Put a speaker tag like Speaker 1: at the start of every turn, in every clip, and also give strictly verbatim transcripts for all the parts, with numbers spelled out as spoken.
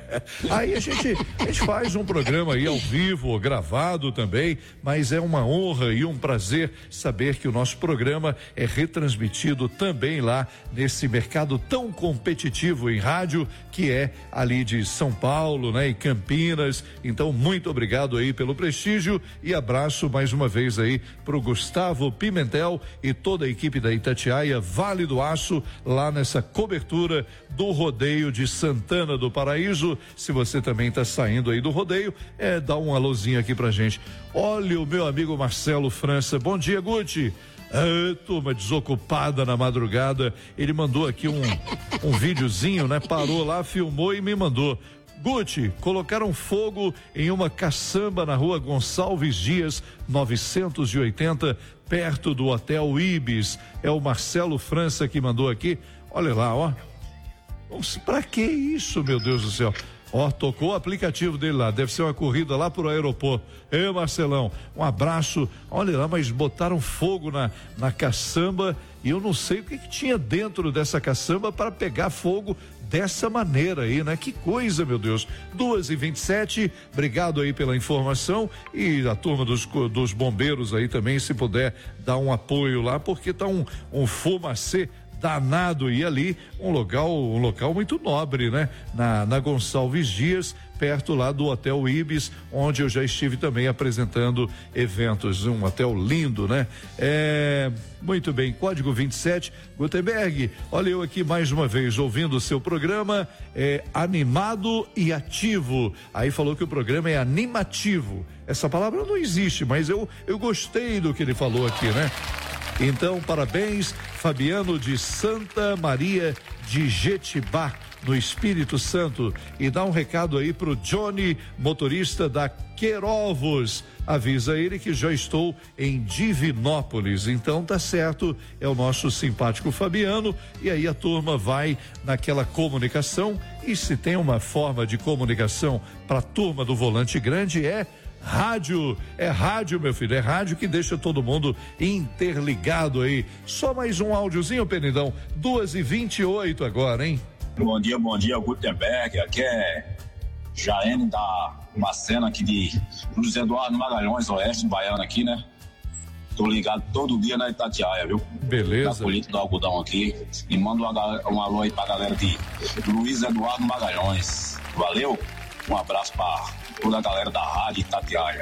Speaker 1: Aí a gente, a gente faz um programa aí ao vivo, gravado também, mas é uma honra e um prazer saber que o nosso programa é retransmitido também lá nesse mercado tão competitivo em rádio, que é ali de São Paulo, né? E Campinas. Então, muito obrigado aí pelo prestígio e abraço mais uma vez aí pro Gustavo Pimentel e toda a equipe da Itatiaia Vale do Aço, lá nessa cobertura do rodeio de Santana do Paraíso. Se você também está saindo aí do rodeio, é, dá um alôzinho aqui pra gente. Olha o meu amigo Marcelo França. Bom dia, Guti. Ah, turma desocupada na madrugada. Ele mandou aqui um, um videozinho, né? Parou lá, filmou e me mandou. Guti, colocaram fogo em uma caçamba na rua Gonçalves Dias, novecentos e oitenta, perto do Hotel Ibis. É o Marcelo França que mandou aqui. Olha lá, ó. Pra que isso, meu Deus do céu? Ó, tocou o aplicativo dele lá, deve ser uma corrida lá pro aeroporto. Ei, Marcelão, um abraço. Olha lá, mas botaram fogo na, na caçamba e eu não sei o que, que tinha dentro dessa caçamba para pegar fogo dessa maneira aí, né? Que coisa, meu Deus. duas e vinte e sete, obrigado aí pela informação e a turma dos, dos bombeiros aí também, se puder dar um apoio lá, porque tá um, um fumacê danado e ali um local, um local muito nobre, né? Na, na Gonçalves Dias, perto lá do Hotel Ibis, onde eu já estive também apresentando eventos, um hotel lindo, né? É, muito bem, código vinte e sete, Gutenberg, olha eu aqui mais uma vez ouvindo o seu programa, é animado e ativo. Aí falou que o programa é animativo. Essa palavra não existe, mas eu eu gostei do que ele falou aqui, né? Então, parabéns, Fabiano de Santa Maria de Jetibá, no Espírito Santo. E dá um recado aí pro Johnny, motorista da Querovos. Avisa ele que já estou em Divinópolis. Então tá certo, é o nosso simpático Fabiano. E aí a turma vai naquela comunicação. E se tem uma forma de comunicação para a turma do Volante Grande, é rádio, é rádio, meu filho, é rádio que deixa todo mundo interligado aí. Só mais um áudiozinho, Penidão, duas e vinte e oito agora, hein?
Speaker 2: Bom dia, bom dia, Gutenberg, aqui é Jaene da Macena aqui de Luiz Eduardo Magalhães, Oeste, Baiano aqui, né? Tô ligado todo dia na Itatiaia, viu?
Speaker 1: Beleza.
Speaker 2: Da colheita do algodão aqui. E mando um, um alô aí pra galera de Luiz Eduardo Magalhães. Valeu, um abraço pra toda a galera da rádio Itatiaia.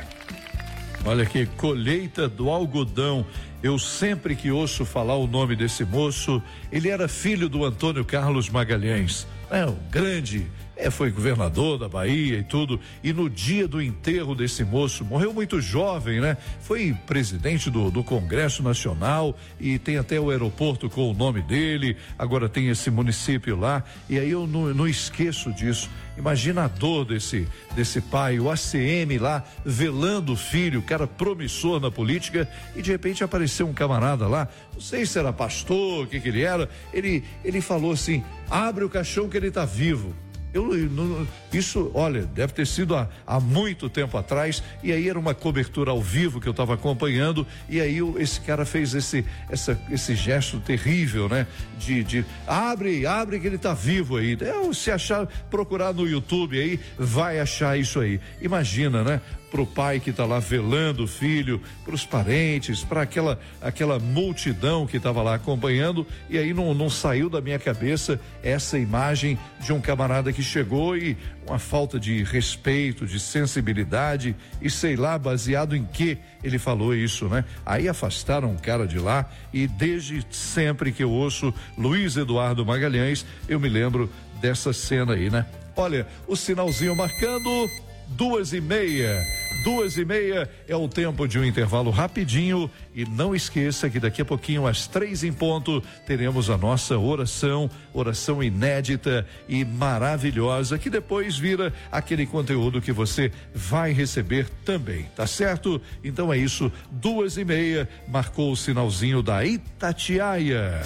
Speaker 1: Olha aqui, colheita do algodão. Eu sempre que ouço falar o nome desse moço, ele era filho do Antônio Carlos Magalhães, é o grande, é, foi governador da Bahia e tudo, e no dia do enterro desse moço, morreu muito jovem, né? Foi presidente do, do Congresso Nacional e tem até o aeroporto com o nome dele, agora tem esse município lá, e aí eu não, não esqueço disso. Imagina a dor desse, desse pai, o A C M lá, velando o filho, cara promissor na política, e de repente apareceu um camarada lá, não sei se era pastor, o que que ele era, ele, ele falou assim, abre o caixão que ele tá vivo. Eu, eu, isso, olha, deve ter sido há, há muito tempo atrás, e aí era uma cobertura ao vivo que eu estava acompanhando, e aí eu, esse cara fez esse, essa, esse gesto terrível, né? De, de abre, abre que ele tá vivo aí. Eu, se achar, procurar no YouTube aí, vai achar isso aí. Imagina, né? Pro pai que tá lá velando o filho, pros parentes, para aquela aquela multidão que estava lá acompanhando, e aí não, não saiu da minha cabeça essa imagem de um camarada que chegou e uma falta de respeito, de sensibilidade e sei lá, baseado em que ele falou isso, né? Aí afastaram o cara de lá e desde sempre que eu ouço Luiz Eduardo Magalhães, eu me lembro dessa cena aí, né? Olha, o sinalzinho marcando duas e meia. Duas e meia é o tempo de um intervalo rapidinho e não esqueça que daqui a pouquinho às três em ponto teremos a nossa oração, oração inédita e maravilhosa que depois vira aquele conteúdo que você vai receber também, tá certo? Então é isso, duas e meia marcou o sinalzinho da Itatiaia.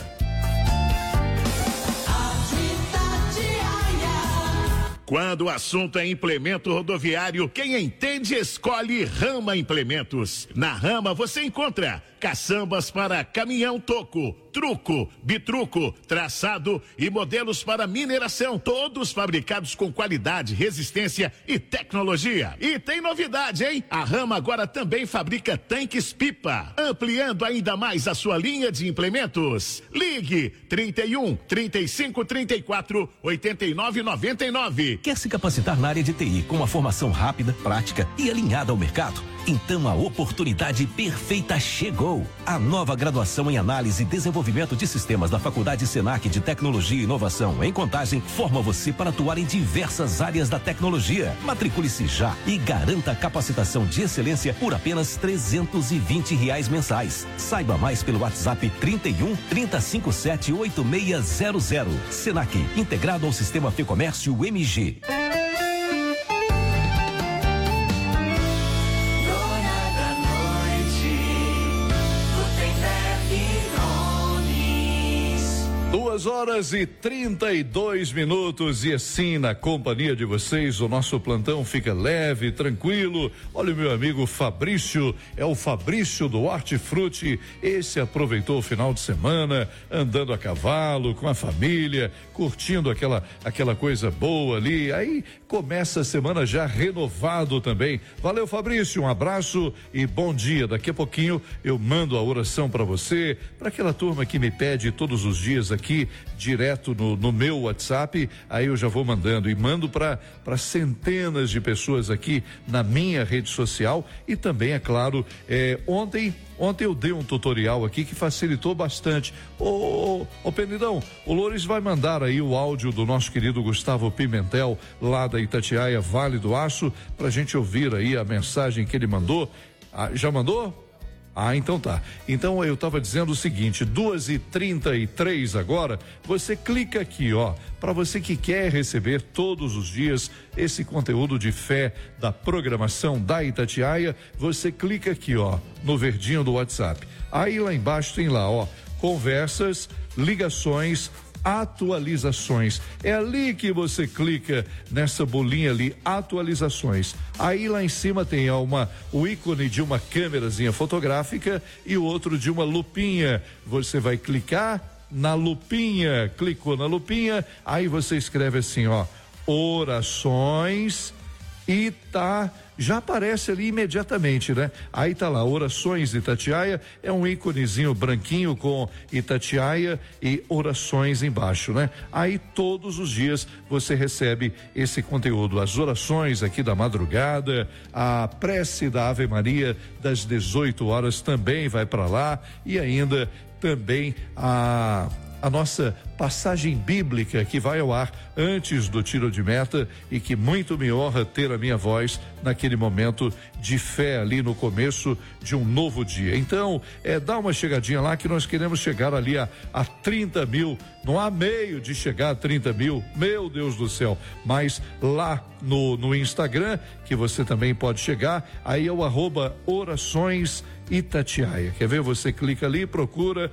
Speaker 3: Quando o assunto é implemento rodoviário, quem entende escolhe Rama Implementos. Na Rama você encontra caçambas para caminhão toco, truco, bitruco, traçado e modelos para mineração, todos fabricados com qualidade, resistência e tecnologia. E tem novidade, hein? A Rama agora também fabrica tanques pipa, ampliando ainda mais a sua linha de implementos. Ligue trinta e um, trinta e cinco, trinta e quatro, oitenta e nove, noventa e nove.
Speaker 4: Quer se capacitar na área de T I com uma formação rápida, prática e alinhada ao mercado? Então a oportunidade perfeita chegou. A nova graduação em Análise e Desenvolvimento de Sistemas da Faculdade Senac de Tecnologia e Inovação em Contagem forma você para atuar em diversas áreas da tecnologia. Matricule-se já e garanta a capacitação de excelência por apenas trezentos e vinte reais mensais. Saiba mais pelo WhatsApp trinta e um, trinta, cinquenta e sete, oitenta e seis zero zero. Senac, integrado ao Sistema Fecomércio M G.
Speaker 1: Duas horas e trinta e dois minutos e assim na companhia de vocês o nosso plantão fica leve, tranquilo. Olha o meu amigo Fabrício, é o Fabrício do Hortifruti. Esse aproveitou o final de semana andando a cavalo com a família, curtindo aquela aquela coisa boa ali. Aí começa a semana já renovado também. Valeu, Fabrício, um abraço e bom dia. Daqui a pouquinho eu mando a oração para você, para aquela turma que me pede todos os dias aqui aqui direto no, no meu WhatsApp, aí eu já vou mandando e mando para para centenas de pessoas aqui na minha rede social e também, é claro, é, ontem Ontem eu dei um tutorial aqui que facilitou bastante. Ô, ô, ô Penidão, o Loures vai mandar aí o áudio do nosso querido Gustavo Pimentel, lá da Itatiaia, Vale do Aço, pra gente ouvir aí a mensagem que ele mandou. Ah, já mandou? Ah, então tá. Então eu estava dizendo o seguinte, duas e trinta e três agora, você clica aqui, ó, para você que quer receber todos os dias esse conteúdo de fé da programação da Itatiaia, você clica aqui, ó, no verdinho do WhatsApp. Aí lá embaixo tem lá, ó, conversas, ligações, atualizações. É ali que você clica nessa bolinha ali, atualizações. Aí lá em cima tem uma, o ícone de uma câmerazinha fotográfica e o outro de uma lupinha. Você vai clicar na lupinha, clicou na lupinha, aí você escreve assim, ó, orações e tá, já aparece ali imediatamente, né? Aí tá lá, orações Itatiaia, é um íconezinho branquinho com Itatiaia e orações embaixo, né? Aí todos os dias você recebe esse conteúdo, as orações aqui da madrugada, a prece da Ave Maria das dezoito horas também vai para lá e ainda também a a nossa passagem bíblica que vai ao ar antes do tiro de meta e que muito me honra ter a minha voz naquele momento de fé ali no começo de um novo dia. Então, é, dá uma chegadinha lá que nós queremos chegar ali a, a trinta mil, não há meio de chegar a trinta mil, meu Deus do céu, mas lá no, no Instagram, que você também pode chegar, aí é o arroba orações Itatiaia. Quer ver? Você clica ali, procura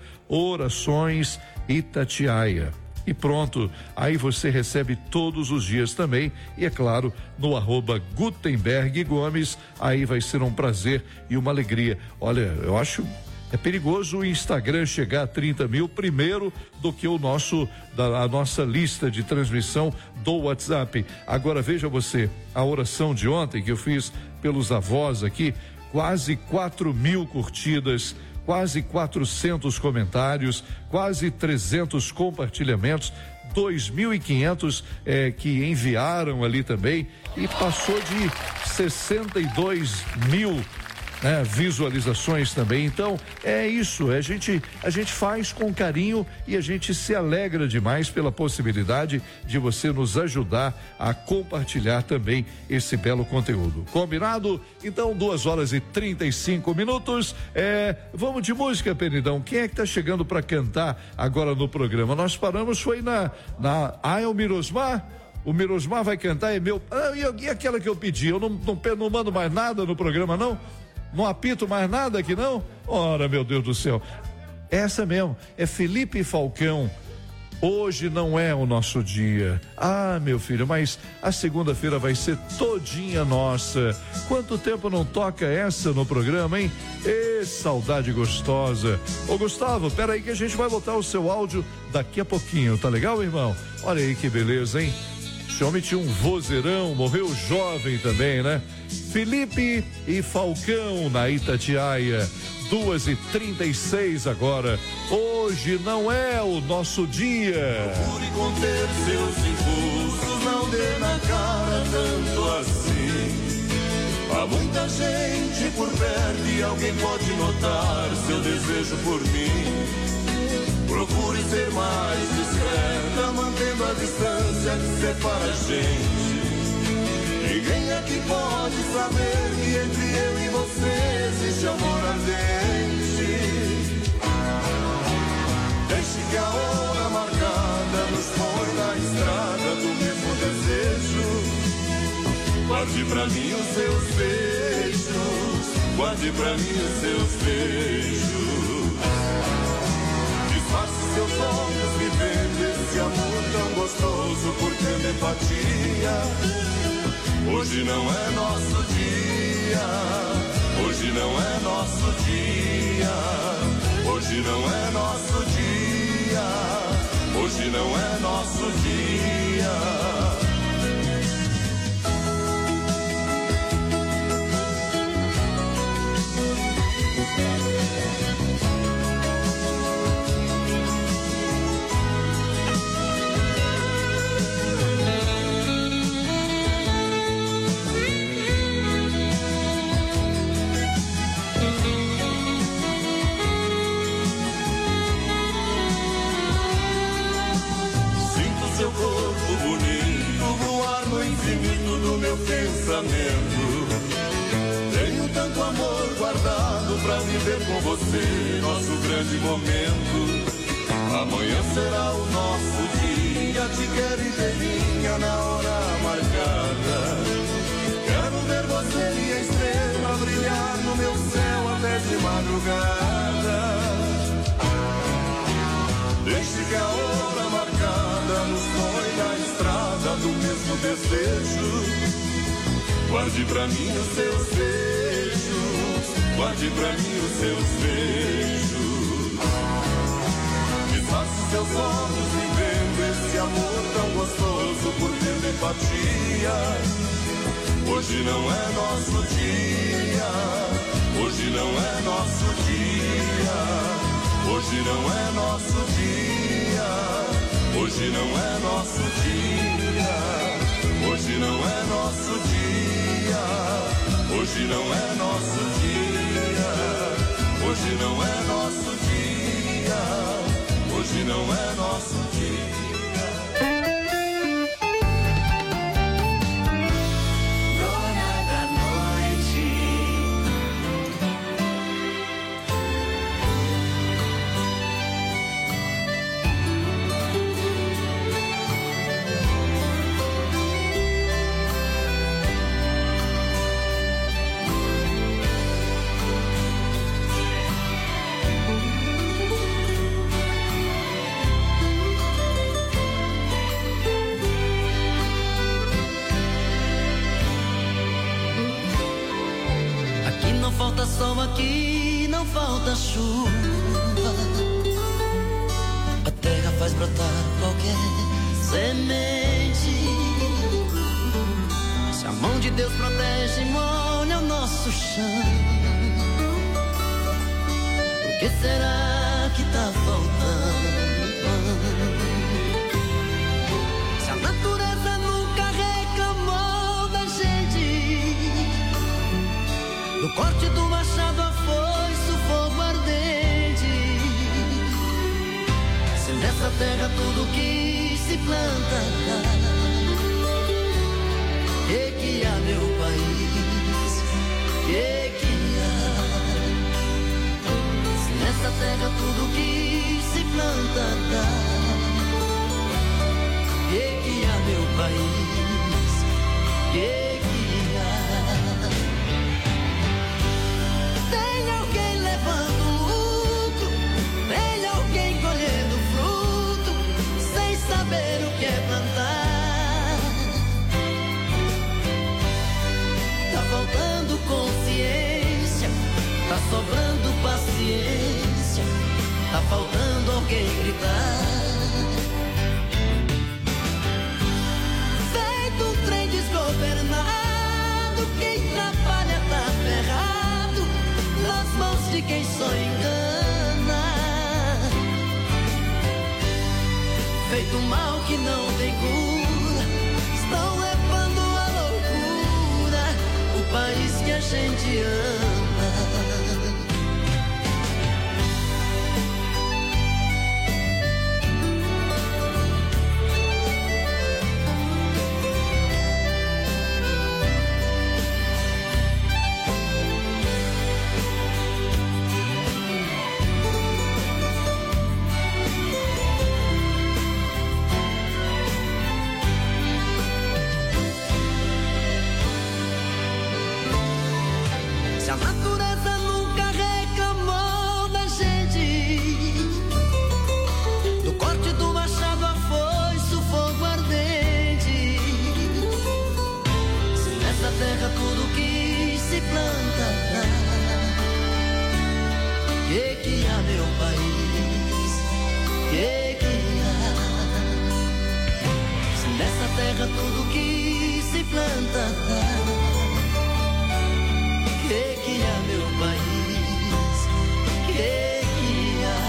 Speaker 1: orações Itatiaia. E pronto, aí você recebe todos os dias também, e é claro, no arroba Gutenberg Gomes, aí vai ser um prazer e uma alegria. Olha, eu acho é perigoso o Instagram chegar a trinta mil primeiro do que o nosso, da, a nossa lista de transmissão do WhatsApp. Agora veja você, a oração de ontem que eu fiz pelos avós aqui, quase quatro mil curtidas, quase quatrocentos comentários, quase trezentos compartilhamentos, dois mil e quinhentos eh, que enviaram ali também e passou de sessenta e dois mil né, visualizações também. Então é isso, a gente a gente faz com carinho e a gente se alegra demais pela possibilidade de você nos ajudar a compartilhar também esse belo conteúdo. Combinado? Então duas horas e trinta e cinco minutos. É, vamos de música, Penidão. Quem é que tá chegando para cantar agora no programa? Nós paramos foi na na ah, é o Mirosmar? O Mirosmar vai cantar, é meu. Ah, e, e aquela que eu pedi? Eu não, não, não mando mais nada no programa, não? Não apito mais nada aqui, não? Ora, meu Deus do céu. Essa mesmo, é Felipe Falcão. Hoje não é o nosso dia. Ah, meu filho, mas a segunda-feira vai ser todinha nossa. Quanto tempo não toca essa no programa, hein? Ê, saudade gostosa. Ô, Gustavo, peraí que a gente vai botar o seu áudio daqui a pouquinho, tá legal, irmão? Olha aí que beleza, hein? Esse homem tinha um vozeirão, morreu jovem também, né? Felipe e Falcão na Itatiaia. duas e trinta e seis agora. Hoje não é o nosso dia.
Speaker 5: Procure conter seus impulsos, não dê na cara tanto assim. Há muita gente por perto e alguém pode notar seu desejo por mim. Procure ser mais discreta, mantendo a distância que separa a gente. Ninguém aqui pode saber que entre eu e você existe amor ardente. Deixe que a hora marcada nos põe na estrada do mesmo desejo. Guarde pra mim os seus beijos, guarde pra mim os seus beijos. Disfarce seus olhos vivendo esse amor tão gostoso por ter empatia. Hoje não é nosso dia, hoje não é nosso dia, hoje não é nosso dia, hoje não é nosso dia. Seu corpo bonito voar no infinito do meu pensamento. Tenho tanto amor guardado pra viver com você nosso grande momento. Amanhã será o nosso dia, te quero inteirinha na hora marcada. Quero ver você e a estrela brilhar no meu céu até de madrugada. Deixe que a hora marcada nos põe na estrada do mesmo desejo. Guarde pra mim os seus beijos, guarde pra mim os seus beijos. Desfaça seus olhos vivendo esse amor tão gostoso por ter empatia. Hoje não é nosso dia, hoje não é nosso dia. Hoje não é nosso dia, hoje não é nosso dia, hoje não é nosso dia, hoje não é nosso dia, hoje não é nosso dia, hoje não é nosso dia.
Speaker 6: Falta sol aqui, não falta chuva. A terra faz brotar qualquer semente. Se a mão de Deus protege e molha o nosso chão, por que será que tá faltando pão? Se a natureza nunca reclamou da gente, do corte do machado a foice, o fogo ardente. Se nessa terra tudo que se planta que que há, meu país, que que há? Se nessa terra tudo que se planta que que há, meu país, que levando lucro, tem alguém colhendo fruto, tá sobrando paciência, tá faltando alguém gritar. Feito um trem desgovernado, quem trabalha tá ferrado, nas mãos de quem só engana. Feito mal que não tem cura, estão levando à loucura o país que a gente ama. Se a natureza nunca reclamou da gente, do corte do machado a foice, o fogo ardente. Se nessa terra tudo que se planta, que que há, meu país, que que há? Se nessa terra tudo que se planta, que que há, meu país, que que há?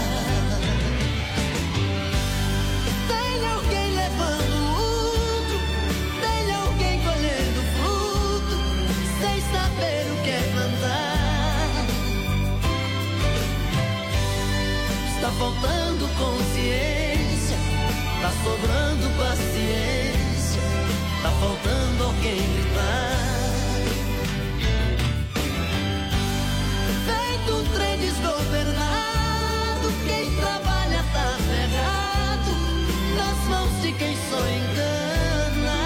Speaker 6: Tem alguém levando lucro, tem alguém colhendo fruto, sem saber o que é plantar. Está faltando consciência, tá sobrando paciência, tá faltando alguém gritar. Feito um trem desgovernado, quem trabalha tá ferrado, nas mãos de quem só engana.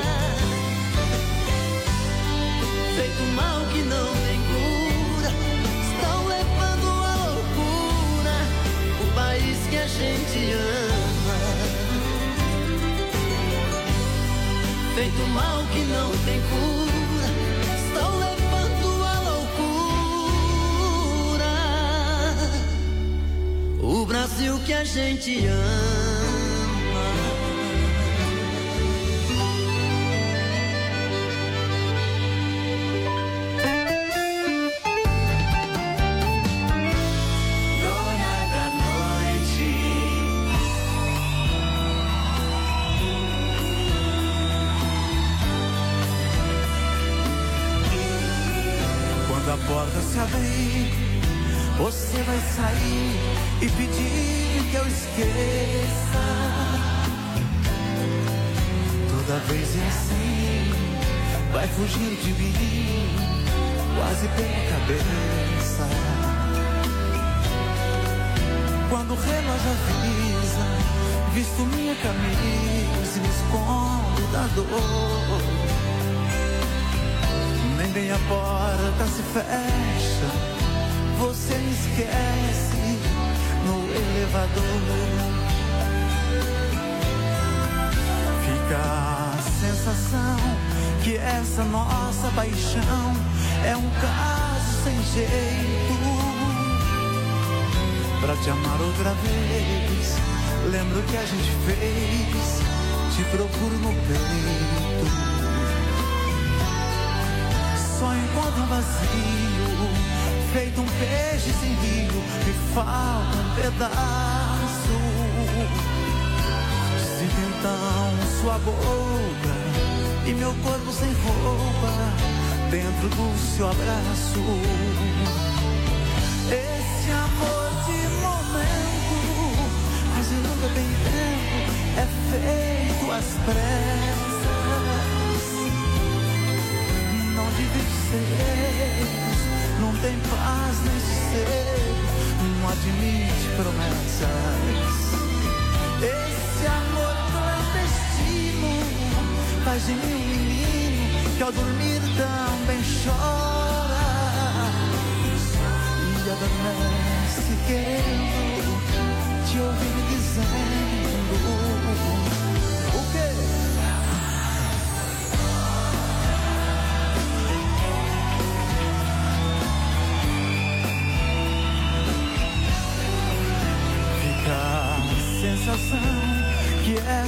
Speaker 6: Feito mal que não tem cura, estão levando à loucura o país que a gente ama. Feito mal que não tem cura, estão levando à loucura o Brasil que a gente ama. Dona da noite,
Speaker 7: quando a porta se abrir, você vai sair e pedir que eu esqueça. Toda vez é assim, vai fugir de mim, quase pela cabeça. Quando o relógio avisa, visto minha camisa e me escondo da dor. Nem bem a porta se fecha, você me esquece no elevador. Fica a sensação que essa nossa paixão é um caso sem jeito. Pra te amar outra vez, lembro que a gente fez, te procuro no peito. Só encontro um vazio, feito um peixe sem rio, me falta um pedaço. Sinto então sua boca e meu corpo sem roupa dentro do seu abraço. Esse amor de momento quase nunca tem tempo, é feito às pressas. Não divide segredos, não tem paz nesse ser, não admite promessas. Esse amor clandestino faz de mim um menino que ao dormir também chora e adormece querendo te ouvir dizendo o quê?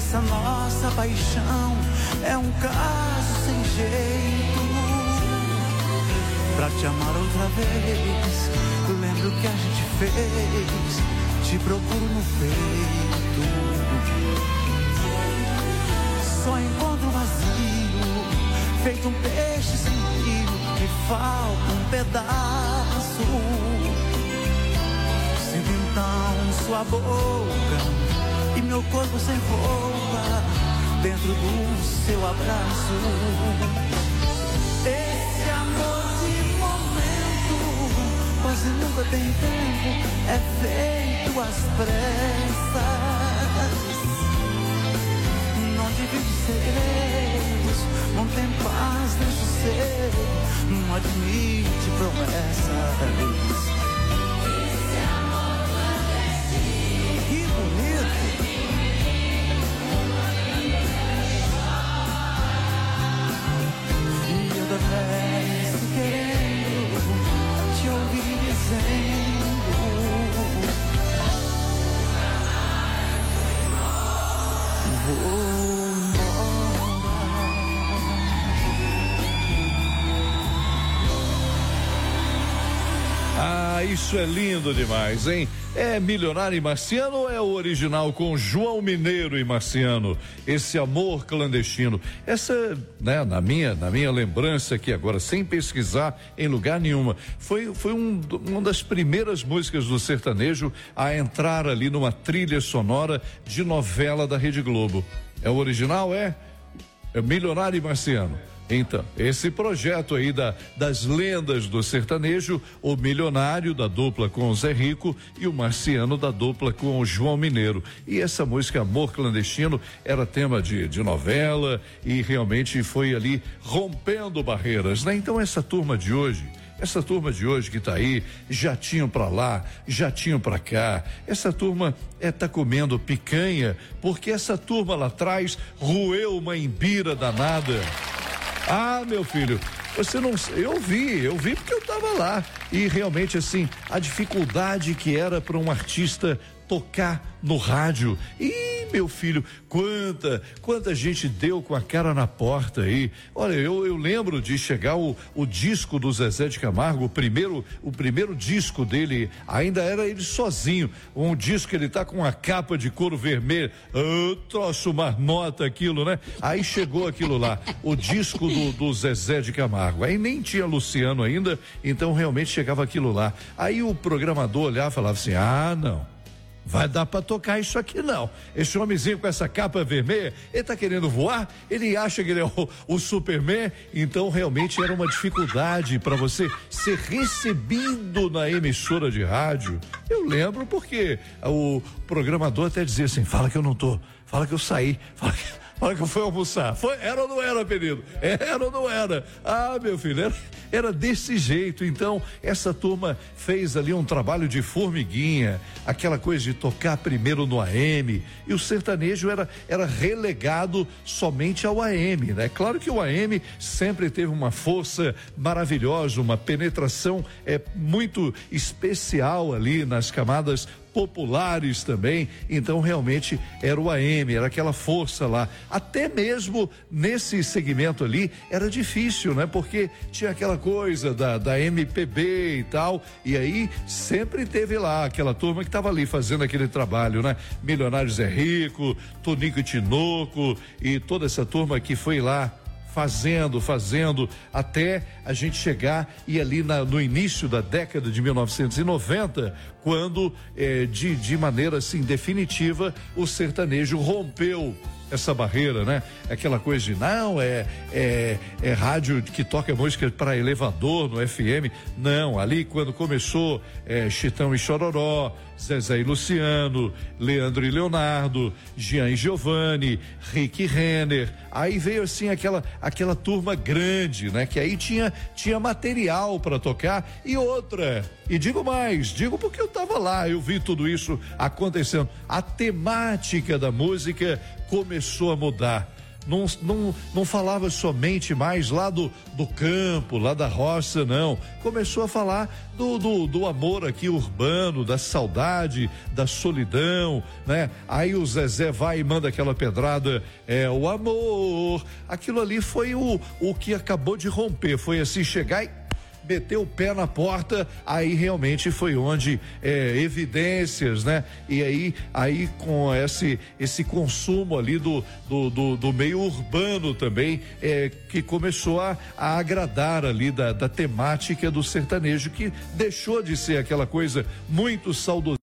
Speaker 7: essa nossa paixão é um caso sem jeito. Pra te amar outra vez, lembro o que a gente fez, te procuro no peito. Só encontro vazio, feito um peixe sem rio, me falta um pedaço. Sinto então sua boca e meu corpo sem roupa dentro do seu abraço. Esse amor de momento quase nunca tem tempo, é feito às pressas. Não divide segredos, não tem paz nem sossego, não admite promessas. Esse amor clandestino, que bonito. E eu da vez querendo te ouvir dizendo: vou.
Speaker 1: Ah, isso é lindo demais, hein? É Milionário e Marciano ou é o original com João Mineiro e Marciano? Esse amor clandestino. Essa, né, na minha, na minha lembrança aqui agora, sem pesquisar em lugar nenhuma, foi, foi um, uma das primeiras músicas do sertanejo a entrar ali numa trilha sonora de novela da Rede Globo. É o original, é? É Milionário e Marciano. Então, esse projeto aí da, das lendas do sertanejo, o Milionário da dupla com o Zé Rico e o Marciano da dupla com o João Mineiro. E essa música Amor Clandestino era tema de, de novela e realmente foi ali rompendo barreiras, né? Então essa turma de hoje, essa turma de hoje que tá aí, já tinham pra lá, já tinham pra cá, essa turma é tá comendo picanha, porque essa turma lá atrás roeu uma embira danada. Ah, meu filho, você não, eu vi, eu vi porque eu tava lá e realmente assim, a dificuldade que era para um artista tocar no rádio. Ih, meu filho, quanta, quanta gente deu com a cara na porta aí. Olha, eu, eu lembro de chegar o, o disco do Zezé de Camargo, o primeiro, o primeiro disco dele, ainda era ele sozinho. Um disco que ele tá com uma capa de couro vermelho. Oh, troço marmota aquilo, né? Aí chegou aquilo lá, o disco do, do Zezé de Camargo. Aí nem tinha Luciano ainda, então realmente chegava aquilo lá. Aí o programador olhava e falava assim: ah, não. Vai dar pra tocar isso aqui não. Esse homenzinho com essa capa vermelha, ele tá querendo voar? Ele acha que ele é o, o Superman? Então realmente era uma dificuldade para você ser recebido na emissora de rádio. Eu lembro porque o programador até dizia assim: fala que eu não tô, fala que eu saí, fala que... Olha que eu fui almoçar. Foi, era ou não era, pedido? Era ou não era? Ah, meu filho, era, era desse jeito. Então, essa turma fez ali um trabalho de formiguinha, aquela coisa de tocar primeiro no A M. E o sertanejo era, era relegado somente ao A M, né? Claro que o A M sempre teve uma força maravilhosa, uma penetração é, muito especial ali nas camadas populares também, então realmente era o A M, era aquela força lá. Até mesmo nesse segmento ali era difícil, né? Porque tinha aquela coisa da, da M P B e tal, e aí sempre teve lá aquela turma que estava ali fazendo aquele trabalho, né? Milionário Zé Rico, Tonico e Tinoco e toda essa turma que foi lá fazendo, fazendo, até a gente chegar e ali na, no início da década de mil novecentos e noventa, quando eh, de, de maneira assim definitiva o sertanejo rompeu essa barreira, né? Aquela coisa de não, é, é, é rádio que toca música para elevador no F M. Não, ali quando começou é, Chitão e Chororó, Zezé e Luciano, Leandro e Leonardo, Jean e Giovanni, Rick e Renner, aí veio assim aquela, aquela turma grande, né? Que aí tinha, tinha material para tocar e outra, e digo mais, digo porque eu tava lá, eu vi tudo isso acontecendo, a temática da música começou a mudar. não, não, não falava somente mais lá do, do campo, lá da roça, não. Começou a falar do, do, do amor aqui urbano, da saudade, da solidão, né? Aí o Zezé vai e manda aquela pedrada, é o amor. Aquilo ali foi o, o que acabou de romper, foi assim, chegar e meteu o pé na porta, aí realmente foi onde é, evidências, né? E aí, aí com esse esse consumo ali do do, do, do meio urbano também, é, que começou a, a agradar ali da, da temática do sertanejo, que deixou de ser aquela coisa muito saudosista,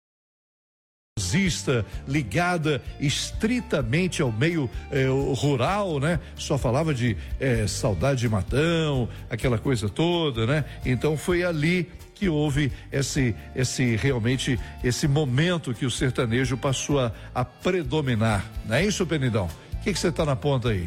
Speaker 1: ligada estritamente ao meio eh, rural, né? Só falava de eh, saudade de Matão, aquela coisa toda, né? Então foi ali que houve esse, esse realmente esse momento que o sertanejo passou a, a predominar. Não é isso, Penidão? O que que você tá na ponta aí?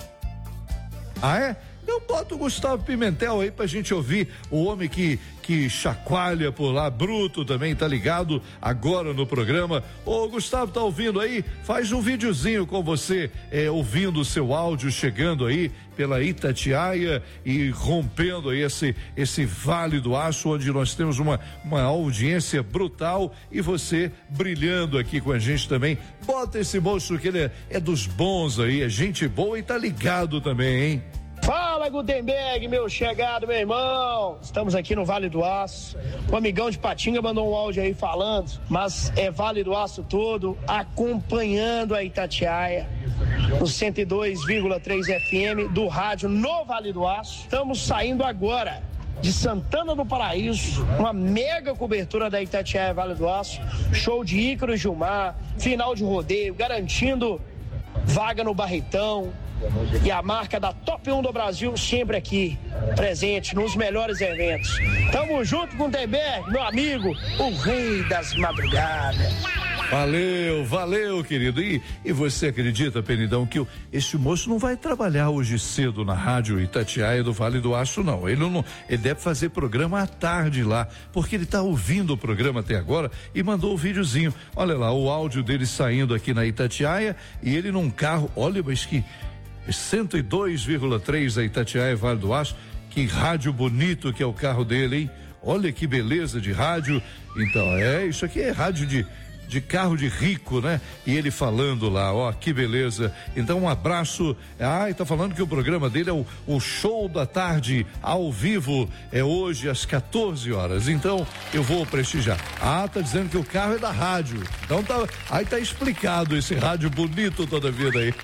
Speaker 1: Ah, é? Então bota o Gustavo Pimentel aí pra gente ouvir, o homem que que chacoalha por lá, bruto também, tá ligado agora no programa. Ô Gustavo, tá ouvindo aí? Faz um videozinho com você, é, ouvindo o seu áudio chegando aí pela Itatiaia e rompendo aí esse, esse Vale do Aço, onde nós temos uma, uma audiência brutal e você brilhando aqui com a gente também. Bota esse moço que ele é, é dos bons aí, é gente boa e tá ligado também, hein?
Speaker 8: Fala, Gutenberg, meu chegado, meu irmão. Estamos aqui no Vale do Aço. O amigão de Patinga mandou um áudio aí falando, mas é Vale do Aço todo, acompanhando a Itatiaia no cento e dois vírgula três F M do rádio no Vale do Aço. Estamos saindo agora de Santana do Paraíso, uma mega cobertura da Itatiaia Vale do Aço, show de Ícaro e Gilmar, final de rodeio, garantindo vaga no Barretão. E a marca da Top um do Brasil sempre aqui, presente nos melhores eventos. Tamo junto com o Gutenberg, meu amigo, o rei das madrugadas.
Speaker 1: Valeu, valeu, querido. E, e você acredita, Penidão, que o, esse moço não vai trabalhar hoje cedo na rádio Itatiaia do Vale do Aço, não. Ele não, ele deve fazer programa à tarde lá, porque ele tá ouvindo o programa até agora e mandou o videozinho. Olha lá, o áudio dele saindo aqui na Itatiaia e ele num carro, olha, mas que cento e dois vírgula três a Itatiaia Vale do Aço, que rádio bonito que é o carro dele, hein? Olha que beleza de rádio. Então, é, isso aqui é rádio de de carro de rico, né? E ele falando lá, ó, que beleza. Então, um abraço. Ah, e tá falando que o programa dele é o, o show da tarde, ao vivo, é hoje às quatorze horas. Então, eu vou prestigiar. Ah, tá dizendo que o carro é da rádio. Então tá, aí tá explicado esse rádio bonito toda a vida aí.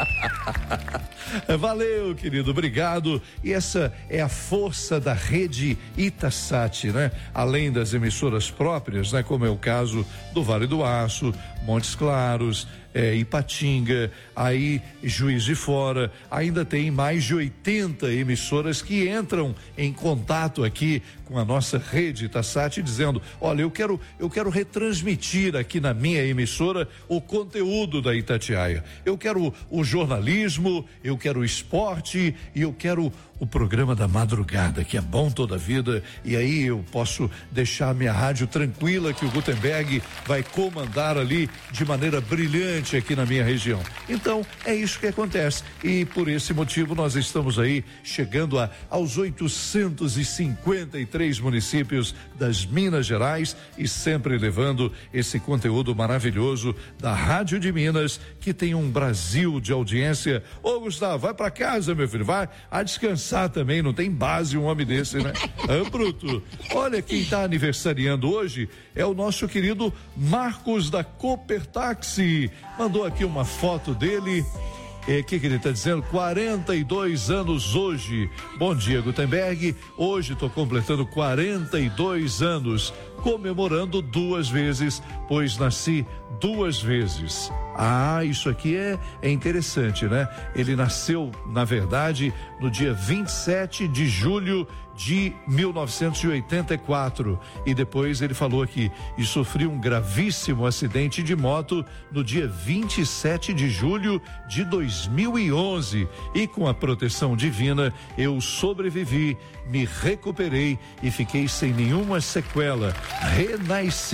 Speaker 1: Valeu, querido, obrigado. E essa é a força da rede Itasat, né? Além das emissoras próprias, né? Como é o caso do Vale do Aço, Montes Claros, é, Ipatinga, aí Juiz de Fora, ainda tem mais de oitenta emissoras que entram em contato aqui com a nossa rede Itasat, dizendo, olha, eu quero, eu quero retransmitir aqui na minha emissora o conteúdo da Itatiaia. Eu quero o jornalismo, eu quero o esporte e eu quero o programa da madrugada, que é bom toda a vida, e aí eu posso deixar minha rádio tranquila que o Gutenberg vai comandar ali de maneira brilhante aqui na minha região. Então, é isso que acontece. E por esse motivo nós estamos aí chegando a, aos oitocentos e cinquenta e três municípios das Minas Gerais e sempre levando esse conteúdo maravilhoso da Rádio de Minas, que tem um Brasil de audiência. Ô, Gustavo, vai pra casa, meu filho, vai a descansar também, não tem base um homem desse, né? Ah, bruto. Olha, quem tá aniversariando hoje é o nosso querido Marcos da Cooper Táxi. Mandou aqui uma foto dele. O é, que, que ele está dizendo? quarenta e dois anos hoje. Bom dia, Gutenberg. Hoje estou completando quarenta e dois anos, comemorando duas vezes, pois nasci duas vezes. Ah, isso aqui é, é interessante, né? Ele nasceu, na verdade, no dia vinte e sete de julho de mil novecentos e oitenta e quatro, e depois ele falou aqui, e sofri um gravíssimo acidente de moto no dia vinte e sete de julho de dois mil e onze, e com a proteção divina eu sobrevivi, me recuperei e fiquei sem nenhuma sequela, renasci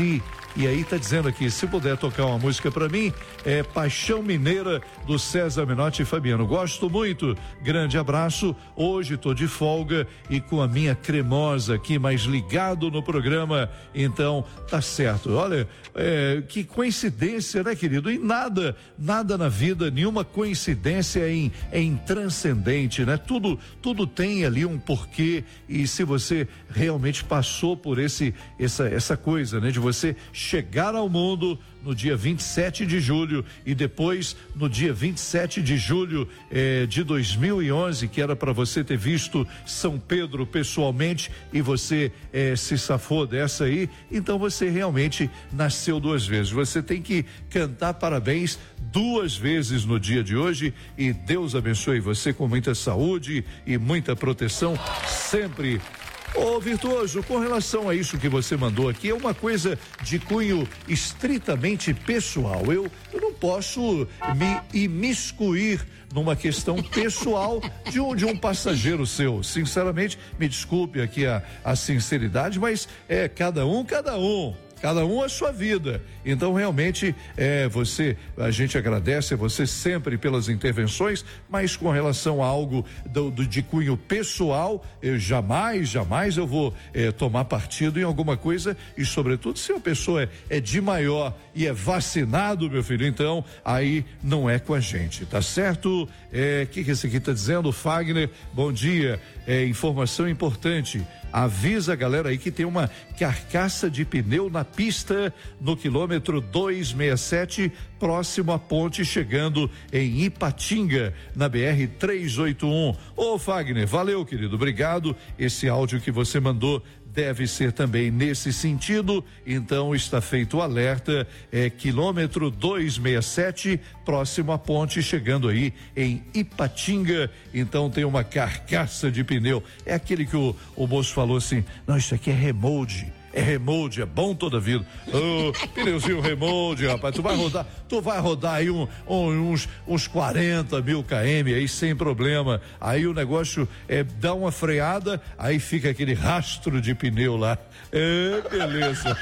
Speaker 1: E aí tá dizendo aqui, se puder tocar uma música para mim, é Paixão Mineira do César Menotti e Fabiano. Gosto muito, grande abraço. Hoje tô de folga e com a minha cremosa aqui, mais ligado no programa, então tá certo. Olha, é, que coincidência, né, querido? E nada, nada na vida, nenhuma coincidência é, in, é intranscendente, né? Tudo, tudo tem ali um porquê, e se você realmente passou por esse, essa, essa coisa, né, de você chegar ao mundo no dia vinte e sete de julho e depois no dia vinte e sete de julho eh, de dois mil e onze, que era para você ter visto São Pedro pessoalmente e você eh, se safou dessa aí, então você realmente nasceu duas vezes. Você tem que cantar parabéns duas vezes no dia de hoje, e Deus abençoe você com muita saúde e muita proteção sempre. Ô, Virtuoso, com relação a isso que você mandou aqui, é uma coisa de cunho estritamente pessoal. Eu, eu não posso me imiscuir numa questão pessoal de um, de um passageiro seu. Sinceramente, me desculpe aqui a, a sinceridade, mas é cada um, cada um. Cada um a sua vida. Então, realmente, é, você, a gente agradece a você sempre pelas intervenções, mas com relação a algo do, do, de cunho pessoal, eu jamais, jamais eu vou é, tomar partido em alguma coisa, e sobretudo se a pessoa é, é de maior e é vacinado, meu filho, então aí não é com a gente, tá certo? É, que que esse aqui tá dizendo? Fagner, bom dia, é, informação importante. Avisa a galera aí que tem uma carcaça de pneu na pista no quilômetro duzentos e sessenta e sete, próximo à ponte, chegando em Ipatinga, na B R trezentos e oitenta e um. Ô, Fagner, valeu, querido, obrigado. Esse áudio que você mandou deve ser também nesse sentido, então está feito o alerta, é quilômetro duzentos e sessenta e sete, próximo à ponte, chegando aí em Ipatinga, então tem uma carcaça de pneu, é aquele que o, o moço falou assim, não, isso aqui é remold, é remold, é bom toda a vida. Oh, pneuzinho remold, rapaz, tu vai rodar, tu vai rodar aí um, um, uns, uns quarenta mil quilômetros aí sem problema. Aí o negócio é dar uma freada, aí fica aquele rastro de pneu lá. É, beleza.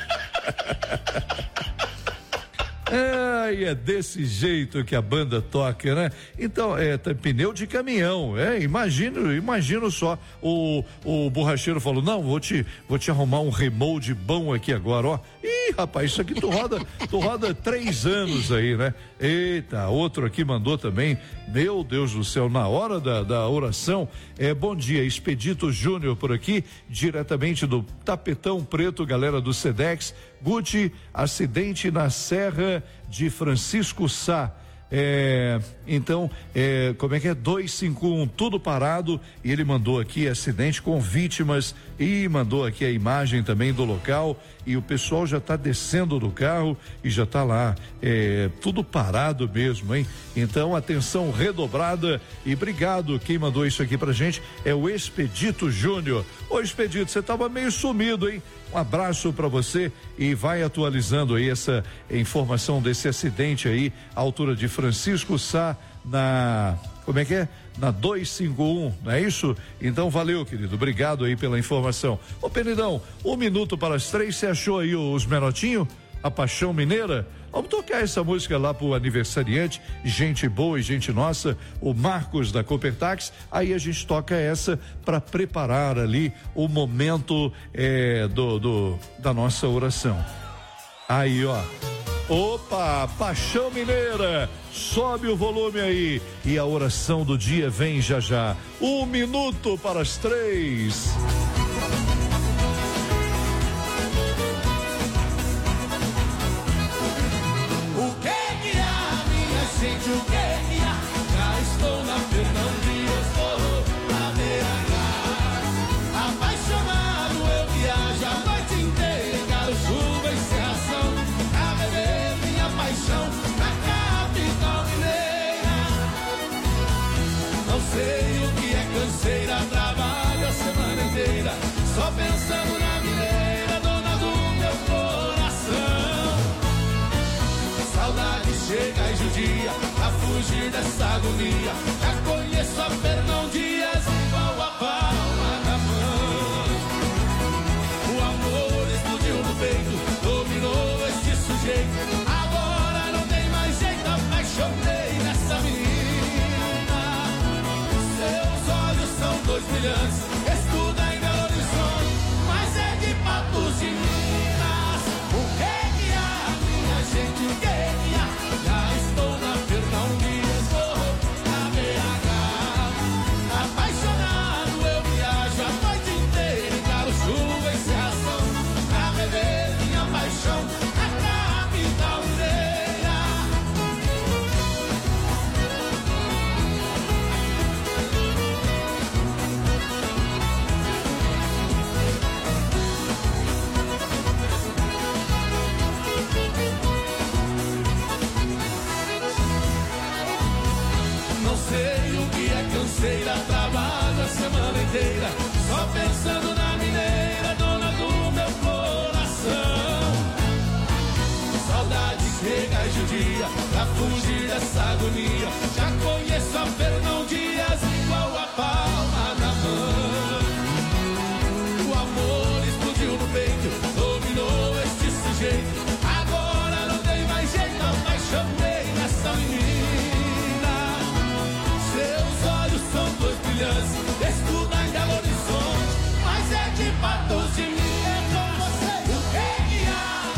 Speaker 1: É, e é desse jeito que a banda toca, né? Então, é, tá, pneu de caminhão, é, imagino, imagino só, o, o borracheiro falou, não, vou te, vou te arrumar um remold bom aqui agora, ó. Ih, rapaz, isso aqui tu roda, tu roda três anos aí, né? Eita, outro aqui mandou também, meu Deus do céu, na hora da, da oração, é, bom dia, Expedito Júnior por aqui, diretamente do Tapetão Preto, galera do Sedex. Guti, acidente na Serra de Francisco Sá. É, então, é, como é que é? duzentos e cinquenta e um, tudo parado, e ele mandou aqui acidente com vítimas e mandou aqui a imagem também do local, e o pessoal já está descendo do carro e já está lá, é, tudo parado mesmo, hein? Então, atenção redobrada, e obrigado, quem mandou isso aqui pra gente é o Expedito Júnior. Ô, Expedito, você tava meio sumido, hein? Um abraço para você, e vai atualizando aí essa informação desse acidente aí, à altura de Francisco Sá, na, como é que é? Na duzentos e cinquenta e um, não é isso? Então valeu, querido, obrigado aí pela informação. Ô, Penidão, um minuto para as três, você achou aí os Menotinho? A Paixão Mineira? Vamos tocar essa música lá pro aniversariante, gente boa e gente nossa, o Marcos da Copertax. Aí a gente toca essa para preparar ali o momento é, do, do da nossa oração. Aí, ó. Opa, Paixão Mineira, sobe o volume aí e a oração do dia vem já já. Um minuto para as três.
Speaker 7: Gente, o que que há? Já estou na Fernão Dias, vou na B H. Apaixonado eu viajo a noite inteira, quero chuva e serração, a beber minha paixão na capital mineira. Não sei o que é canseira, trabalho a semana inteira, só pensando na mineira, dona do meu coração. Saudade chega e judia a fugir dessa agonia. Já conheço a Fernão Dias igual a palma da mão. O amor explodiu no peito, dominou esse brilhantes. Estuda em Belo Horizonte, mas é de Patos de Minas. O que que há, minha gente, o que que há? Já estou na Fernão Dias, vou na B H. Apaixonado eu viajo a noite inteira, encaro chuva e cerração, pra beber minha paixão na capital mineira. Não sei o que é canseira, trabalho a semana inteira, só pensando na mineira, dona do meu coração. Saudade chega e judia, pra fugir dessa agonia, já conheço a Fernão Dias igual a palma da mão. O amor explodiu no peito, dominou este sujeito, agora não tem mais jeito, apaixonei nessa menina. Seus olhos são dois brilhantes, estuda em Belo Horizonte, mas é de Patos de Minas. É com vocês, o que que há?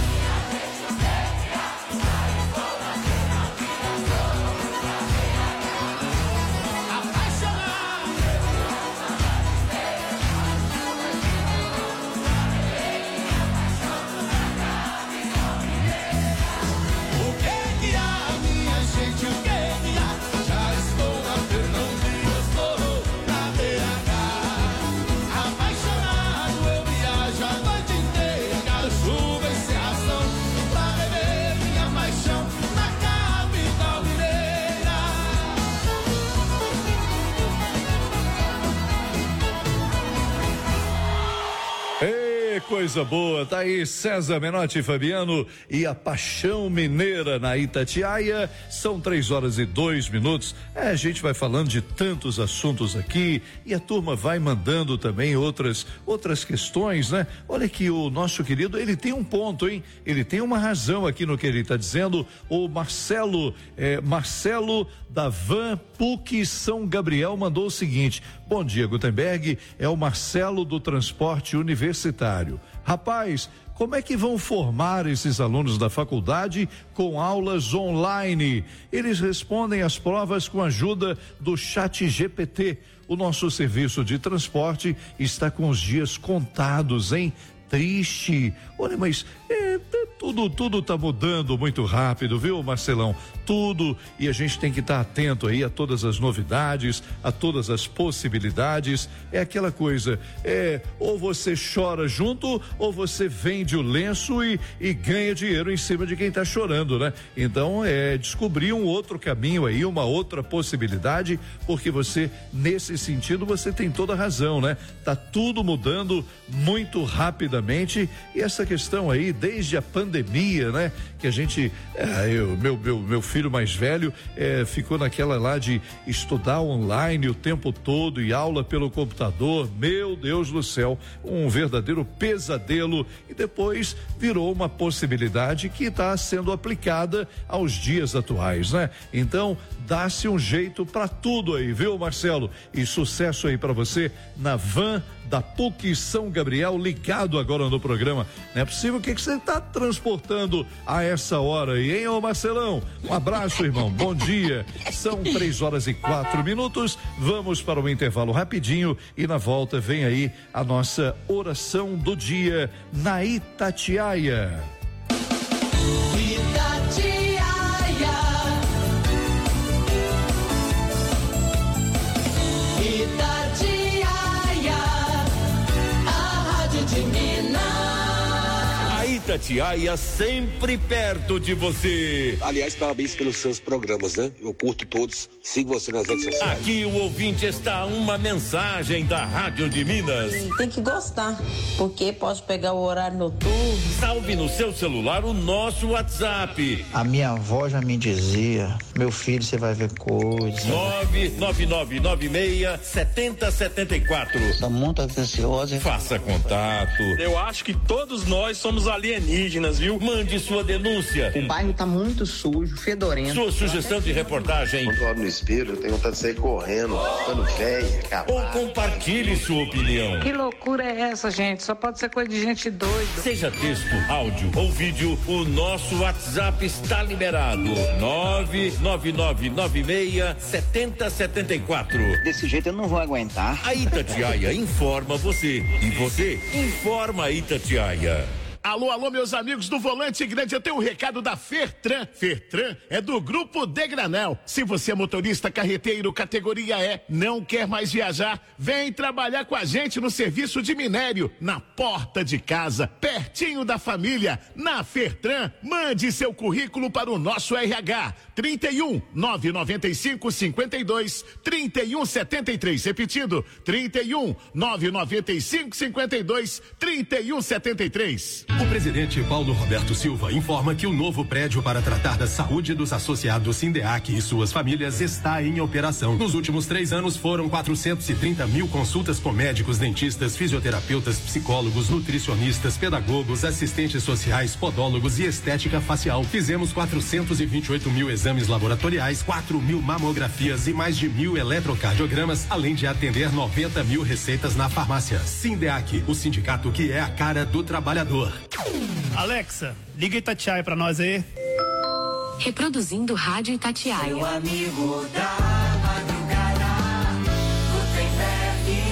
Speaker 7: Apaixonado. O que que há, minha gente, o que que há? Já estou na Fernão Dias, vou na B H. Apaixonado eu viajo a noite inteira, encaro chuva e cerração, pra beber minha paixão na capital mineira.
Speaker 1: Ê, coisa boa, tá aí César Menotti e Fabiano e a Paixão Mineira na Itatiaia. São três horas e dois minutos. É, a gente vai falando de tantos assuntos aqui e a turma vai mandando também outras outras questões, né? Olha que o nosso querido, ele tem um ponto, hein? Ele tem uma razão aqui no que ele está dizendo. O Marcelo, é, Marcelo da Van P U C São Gabriel mandou o seguinte: bom dia, Gutenberg, é o Marcelo do Transporte Universitário. Rapaz, como é que vão formar esses alunos da faculdade com aulas online? Eles respondem às provas com a ajuda do Chat G P T. O nosso serviço de transporte está com os dias contados, hein? Triste. Olha, mas é, tudo, tudo tá mudando muito rápido, viu, Marcelão? Tudo, e a gente tem que estar atento aí a todas as novidades, a todas as possibilidades. É aquela coisa, é, ou você chora junto, ou você vende o lenço e, e ganha dinheiro em cima de quem tá chorando, né? Então, é descobrir um outro caminho aí, uma outra possibilidade, porque você, nesse sentido, você tem toda a razão, né? Tá tudo mudando muito rapidamente, e essa questão aí, desde a pandemia, né? Que a gente, é, eu, meu, meu, meu filho mais velho é, ficou naquela lá de estudar online o tempo todo e aula pelo computador, meu Deus do céu, um verdadeiro pesadelo, e depois virou uma possibilidade que está sendo aplicada aos dias atuais, né? Então, dá-se um jeito para tudo aí, viu, Marcelo? E sucesso aí para você na van da P U C São Gabriel, ligado agora no programa. Não é possível, o que que você está transportando a essa hora aí, hein, ô Marcelão? Um abraço, irmão, bom dia. São três horas e quatro minutos, vamos para o intervalo rapidinho e na volta vem aí a nossa oração do dia na Itatiaia.
Speaker 6: Itatiaia, Itatiaia, a rádio de Minas.
Speaker 9: A Itatiaia sempre perto de você.
Speaker 10: Aliás, parabéns pelos seus programas, né? Eu curto todos, sigo você nas redes sociais.
Speaker 9: Aqui o ouvinte está uma mensagem da Rádio de Minas.
Speaker 11: Tem que gostar, porque pode pegar o horário noturno.
Speaker 9: Salve no seu celular o nosso WhatsApp.
Speaker 12: A minha avó já me dizia, meu filho, você vai ver coisas.
Speaker 9: nove nove nove nove seis sete zero sete quatro.
Speaker 12: Tá muito atenciosa.
Speaker 9: Faça contato.
Speaker 13: Eu acho que todos nós somos alienígenas.
Speaker 9: alienígenas, viu? Mande sua denúncia.
Speaker 13: O bairro tá muito sujo, fedorento.
Speaker 9: Sua sugestão de reportagem.
Speaker 14: Quando eu olho no espelho, eu tenho vontade de sair correndo, ficando velho, acabado.
Speaker 9: Ou compartilhe sua opinião.
Speaker 15: Que loucura é essa, gente? Só pode ser coisa de gente doida.
Speaker 9: Seja texto, áudio ou vídeo, o nosso WhatsApp está liberado. nove nove nove nove seis sete zero sete quatro.
Speaker 13: Desse jeito eu não vou aguentar.
Speaker 9: A Itatiaia informa você e você informa a Itatiaia.
Speaker 3: Alô, alô, meus amigos do Volante Grande, eu tenho um recado da Fertran. Fertran é do Grupo De Granel. Se você é motorista carreteiro categoria E, não quer mais viajar, vem trabalhar com a gente no serviço de minério, na porta de casa, pertinho da família. Na Fertran, mande seu currículo para o nosso R H, trinta e um, nove nove cinco, cinquenta e dois, trinta e um setenta e três. Repetindo, trinta e um, nove nove cinco, cinquenta e dois, trinta e um setenta e três.
Speaker 16: O presidente Paulo Roberto Silva informa que o novo prédio para tratar da saúde dos associados Sindeac e suas famílias está em operação. Nos últimos três anos foram quatrocentos e trinta mil consultas com médicos, dentistas, fisioterapeutas, psicólogos, nutricionistas, pedagogos, assistentes sociais, podólogos e estética facial. Fizemos quatrocentos e vinte e oito mil exames laboratoriais, quatro mil mamografias e mais de mil eletrocardiogramas, além de atender noventa mil receitas na farmácia. Sindeac, o sindicato que é a cara do trabalhador.
Speaker 17: Alexa, liga Itatiaia pra nós aí.
Speaker 18: Reproduzindo Rádio Itatiaia.
Speaker 7: Meu amigo da madrugada, Gutenberg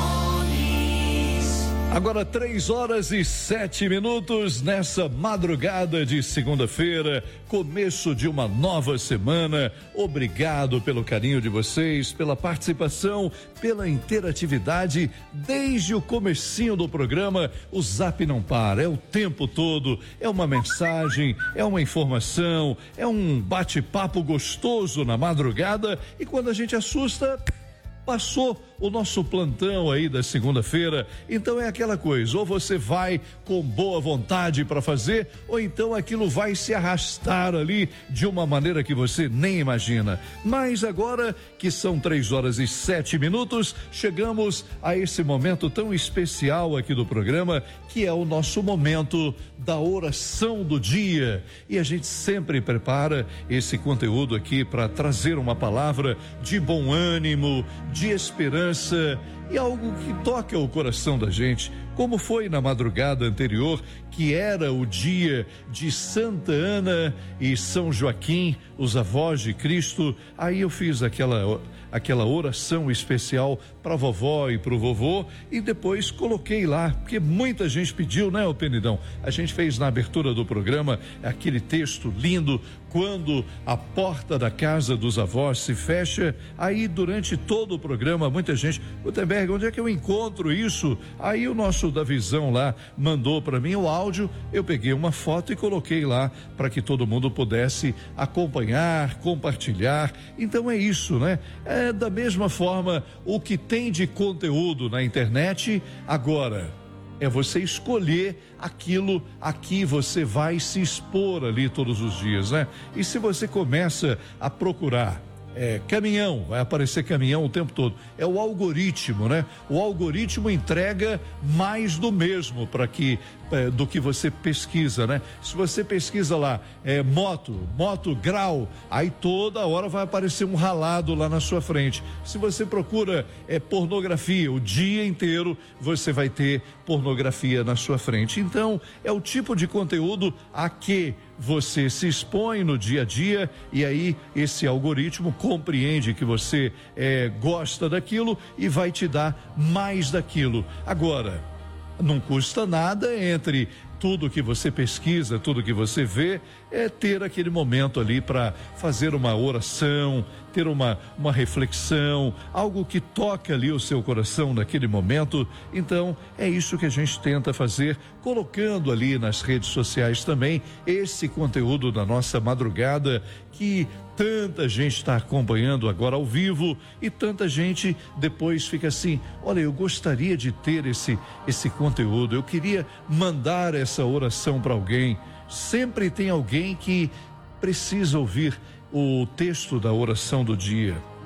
Speaker 7: Nunes.
Speaker 1: Agora três horas e sete minutos nessa madrugada de segunda-feira, começo de uma nova semana. Obrigado pelo carinho de vocês, pela participação, pela interatividade desde o comecinho do programa. O Zap não para, é o tempo todo, é uma mensagem, é uma informação, é um bate-papo gostoso na madrugada e quando a gente assusta, passou o nosso plantão aí da segunda-feira. Então é aquela coisa, ou você vai com boa vontade para fazer, ou então aquilo vai se arrastar ali de uma maneira que você nem imagina. Mas agora que são três horas e sete minutos, chegamos a esse momento tão especial aqui do programa, que é o nosso momento da oração do dia. E a gente sempre prepara esse conteúdo aqui para trazer uma palavra de bom ânimo, de esperança e algo que toque o coração da gente, como foi na madrugada anterior, que era o dia de Santa Ana e São Joaquim, os avós de Cristo. Aí eu fiz aquela aquela oração especial para a vovó e para o vovô e depois coloquei lá, porque muita gente pediu, né, ô Penidão? A gente fez na abertura do programa aquele texto lindo, quando a porta da casa dos avós se fecha. Aí durante todo o programa muita gente, Gutenberg, onde é que eu encontro isso? Aí o nosso da Visão lá mandou para mim o áudio, eu peguei uma foto e coloquei lá para que todo mundo pudesse acompanhar, compartilhar. Então é isso, né? É da mesma forma o que tem de conteúdo na internet agora é você escolher aquilo a que você vai se expor ali todos os dias, né? E se você começa a procurar É, caminhão, vai aparecer caminhão o tempo todo. É o algoritmo, né? O algoritmo entrega mais do mesmo para que é, do que você pesquisa, né? Se você pesquisa lá é, moto, moto grau, aí toda hora vai aparecer um ralado lá na sua frente. Se você procura é, pornografia, o dia inteiro você vai ter pornografia na sua frente. Então é o tipo de conteúdo a que você se expõe no dia a dia e aí esse algoritmo compreende que você é, gosta daquilo e vai te dar mais daquilo. Agora, não custa nada entre tudo que você pesquisa, tudo que você vê, é ter aquele momento ali para fazer uma oração, ter uma, uma reflexão, algo que toque ali o seu coração naquele momento. Então, é isso que a gente tenta fazer, colocando ali nas redes sociais também esse conteúdo da nossa madrugada, que tanta gente está acompanhando agora ao vivo e tanta gente depois fica assim, olha, eu gostaria de ter esse, esse conteúdo, eu queria mandar essa oração para alguém. Sempre tem alguém que precisa ouvir o texto da oração do dia.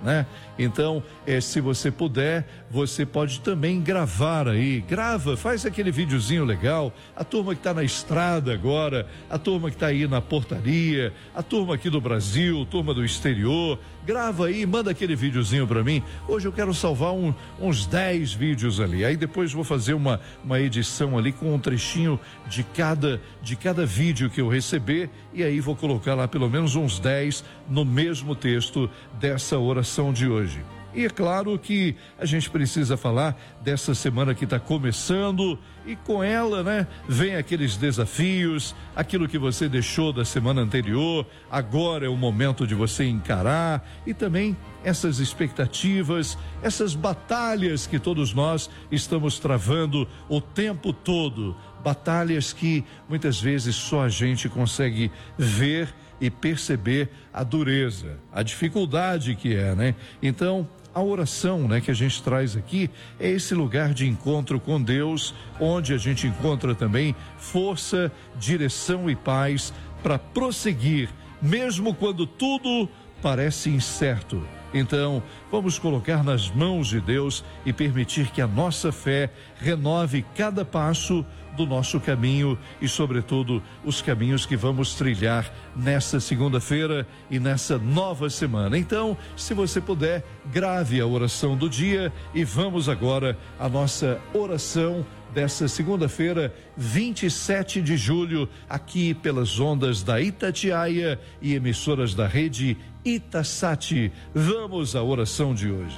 Speaker 1: né? Então, eh, se você puder, você pode também gravar aí, grava, faz aquele videozinho legal, a turma que está na estrada agora, a turma que está aí na portaria, a turma aqui do Brasil, turma do exterior, grava aí, manda aquele videozinho para mim. Hoje eu quero salvar um, uns dez vídeos ali, aí depois vou fazer uma, uma edição ali com um trechinho de cada, de cada vídeo que eu receber, e aí vou colocar lá pelo menos uns dez no mesmo texto dessa oração de hoje. E é claro que a gente precisa falar dessa semana que está começando, e com ela, né, vem aqueles desafios, aquilo que você deixou da semana anterior, agora é o momento de você encarar, e também essas expectativas, essas batalhas que todos nós estamos travando o tempo todo, batalhas que muitas vezes só a gente consegue ver e perceber a dureza, a dificuldade que é, né? Então, a oração, né, que a gente traz aqui é esse lugar de encontro com Deus, onde a gente encontra também força, direção e paz para prosseguir, mesmo quando tudo parece incerto. Então, vamos colocar nas mãos de Deus e permitir que a nossa fé renove cada passo do nosso caminho e, sobretudo, os caminhos que vamos trilhar nessa segunda-feira e nessa nova semana. Então, se você puder, grave a oração do dia e vamos agora à nossa oração dessa segunda-feira, vinte e sete de julho, aqui pelas ondas da Itatiaia e emissoras da rede Itasat. Vamos à oração de hoje.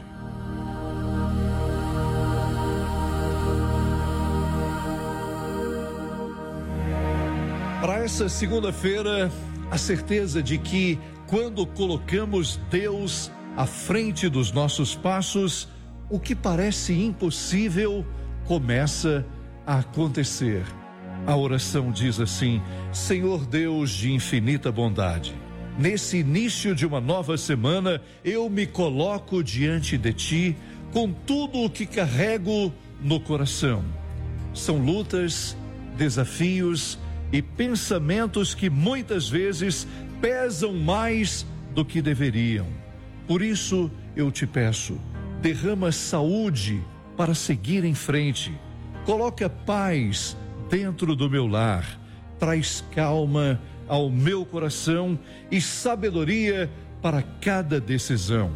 Speaker 1: Para essa segunda-feira, a certeza de que quando colocamos Deus à frente dos nossos passos, o que parece impossível começa a acontecer. A oração diz assim: Senhor Deus de infinita bondade, nesse início de uma nova semana, eu me coloco diante de Ti com tudo o que carrego no coração. São lutas, desafios e pensamentos que muitas vezes pesam mais do que deveriam. Por isso eu te peço, derrama saúde para seguir em frente, coloca paz dentro do meu lar, traz calma ao meu coração e sabedoria para cada decisão.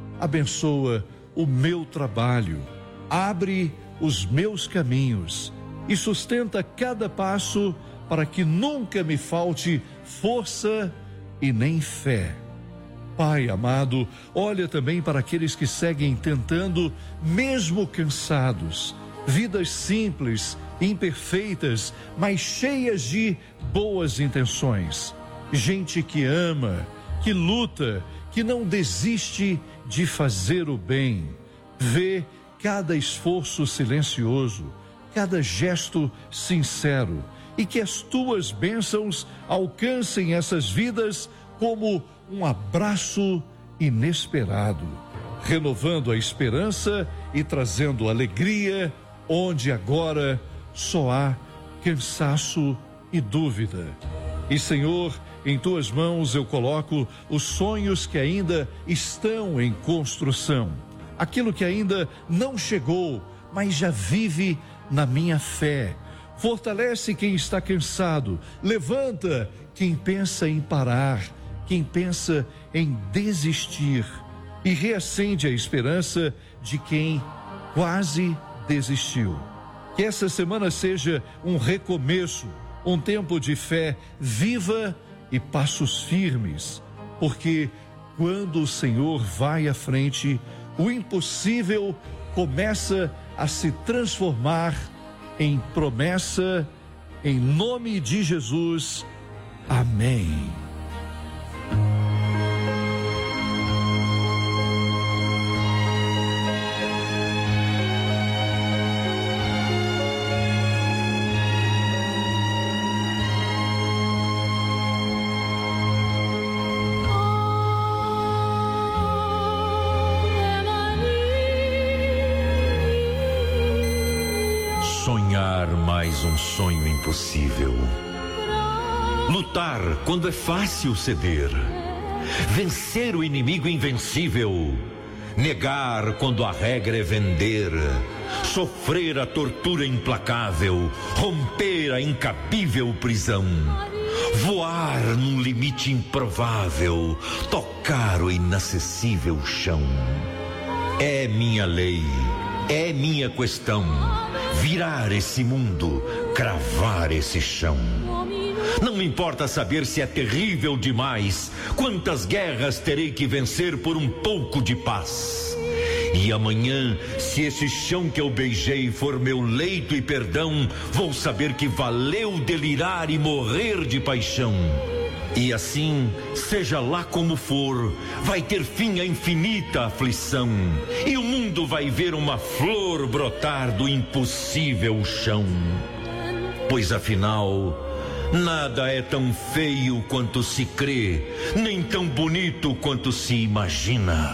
Speaker 1: Abençoa o meu trabalho, abre os meus caminhos e sustenta cada passo para que nunca me falte força e nem fé. Pai amado, olha também para aqueles que seguem tentando, mesmo cansados, vidas simples, imperfeitas, mas cheias de boas intenções. Gente que ama, que luta, que não desiste de fazer o bem. Vê cada esforço silencioso, cada gesto sincero, e que as tuas bênçãos alcancem essas vidas como um abraço inesperado, renovando a esperança e trazendo alegria onde agora só há cansaço e dúvida. E, Senhor, em tuas mãos eu coloco os sonhos que ainda estão em construção, aquilo que ainda não chegou, mas já vive na minha fé. Fortalece quem está cansado, levanta quem pensa em parar, quem pensa em desistir, e reacende a esperança de quem quase desistiu. Que essa semana seja um recomeço, um tempo de fé viva e passos firmes, porque quando o Senhor vai à frente, o impossível começa a se transformar em promessa, em nome de Jesus. Amém.
Speaker 19: Sonhar mais um sonho impossível. Lutar quando é fácil ceder. Vencer o inimigo invencível negar quando a regra é vender, sofrer a tortura implacável, romper a incabível prisão, voar num limite improvável, tocar o inacessível chão. É minha lei, é minha questão, virar esse mundo, cravar esse chão. Não me importa saber se é terrível demais, quantas guerras terei que vencer por um pouco de paz. E amanhã, se esse chão que eu beijei for meu leito e perdão, vou saber que valeu delirar e morrer de paixão. E assim, seja lá como for, vai ter fim a infinita aflição, e o mundo vai ver uma flor brotar do impossível chão. Pois afinal, nada é tão feio quanto se crê, nem tão bonito quanto se imagina.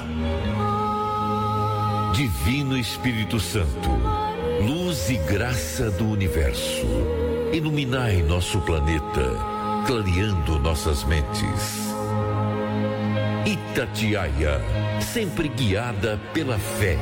Speaker 19: Divino Espírito Santo, luz e graça do universo, iluminai nosso planeta, clareando nossas mentes. Itatiaia, sempre guiada pela fé.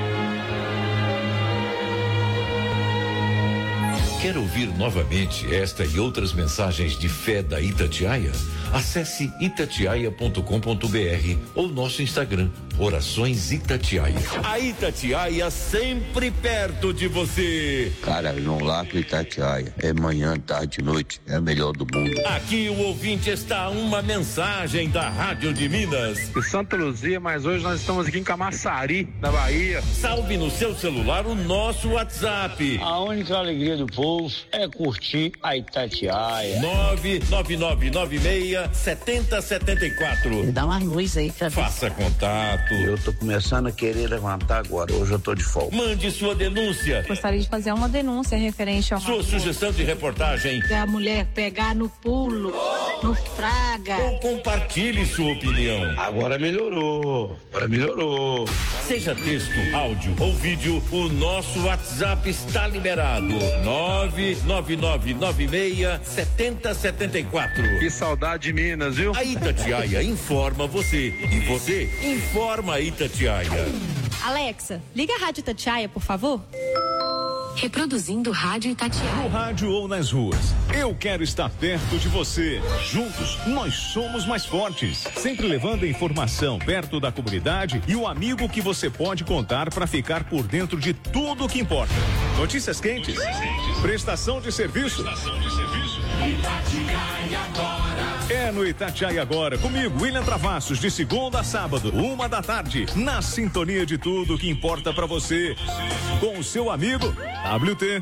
Speaker 19: Quer ouvir novamente esta e outras mensagens de fé da Itatiaia? Acesse itatiaia ponto com ponto br ou nosso Instagram, Orações Itatiaia. A Itatiaia sempre perto de você.
Speaker 20: Cara, não lá que Itatiaia. É manhã, tarde, noite. É a melhor do mundo.
Speaker 9: Aqui o ouvinte está a uma mensagem da Rádio de Minas.
Speaker 21: De Santa Luzia, mas hoje nós estamos aqui em Camaçari, na Bahia.
Speaker 9: Salve no seu celular o nosso WhatsApp.
Speaker 22: A única alegria do povo é curtir a Itatiaia.
Speaker 9: nove nove nove nove seis sete zero sete quatro.
Speaker 11: Dá uma luz aí, cara.
Speaker 9: Faça contato.
Speaker 20: Eu tô começando a querer levantar agora. Hoje eu tô de folga.
Speaker 9: Mande sua denúncia.
Speaker 23: Gostaria de fazer uma denúncia referente ao...
Speaker 9: Sua sugestão de reportagem.
Speaker 23: A mulher pegar no pulo, no fraga.
Speaker 9: Ou compartilhe sua opinião.
Speaker 20: Agora melhorou. Agora melhorou.
Speaker 9: Seja texto, áudio ou vídeo, o nosso WhatsApp está liberado. nove nove nove nove seis sete zero sete quatro.
Speaker 21: Que saudade de Minas, viu?
Speaker 9: A Itatiaia informa você e você informa a Itatiaia.
Speaker 23: Alexa, liga a Rádio Itatiaia, por favor.
Speaker 18: Reproduzindo Rádio Itatiaia.
Speaker 24: No rádio ou nas ruas, eu quero estar perto de você. Juntos, nós somos mais fortes. Sempre levando a informação perto da comunidade e o amigo que você pode contar para ficar por dentro de tudo o que importa. Notícias quentes, prestação de serviço.
Speaker 7: Itatiaia agora.
Speaker 24: É no Itatiaia agora, comigo, William Travassos, de segunda a sábado, uma da tarde, na sintonia de tudo que importa para você. Com o seu amigo W T.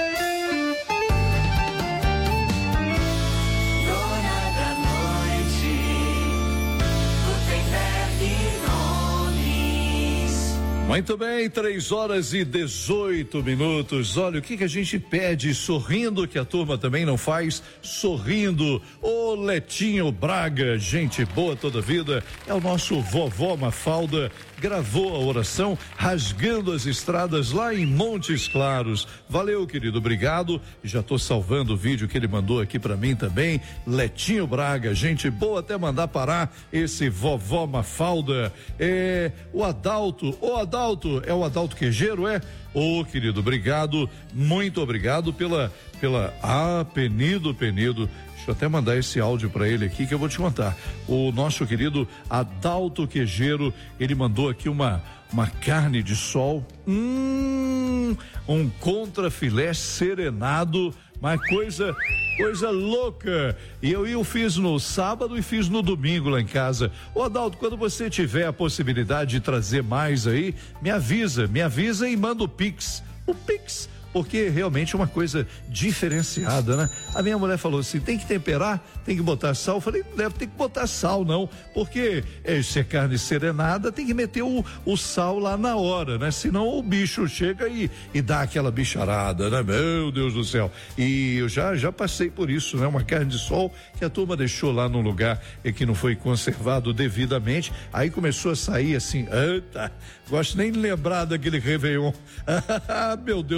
Speaker 1: Muito bem, três horas e dezoito minutos. Olha, o que que a gente pede sorrindo, que a turma também não faz, sorrindo. Ô Letinho Braga, gente boa toda vida, é o nosso vovó Mafalda, gravou a oração rasgando as estradas lá em Montes Claros. Valeu, querido, obrigado. Já tô salvando o vídeo que ele mandou aqui pra mim também. Letinho Braga, gente boa, até mandar parar esse vovó Mafalda. É o Adalto, o Adalto, é o Adalto Quejeiro, é? Ô, oh, querido, obrigado, muito obrigado pela, pela, ah, Penido, Penido, deixa eu até mandar esse áudio para ele aqui que eu vou te contar. O nosso querido Adalto Quejeiro, ele mandou aqui uma, uma carne de sol, hum, um contrafilé serenado, mas coisa, coisa louca. E eu, eu fiz no sábado e fiz no domingo lá em casa. Ô Adalto, quando você tiver a possibilidade de trazer mais aí, me avisa, me avisa e manda o Pix. O Pix, porque realmente é uma coisa diferenciada, né? A minha mulher falou assim, tem que temperar, tem que botar sal. Eu falei, não deve ter que botar sal não, porque é, se é carne serenada, tem que meter o, o sal lá na hora, né? Senão o bicho chega e, e dá aquela bicharada, né? Meu Deus do céu. E eu já, já passei por isso, né? Uma carne de sol que a turma deixou lá num lugar e que não foi conservado devidamente, aí começou a sair assim, eita, gosto nem de lembrar daquele Réveillon. Meu Deus do céu.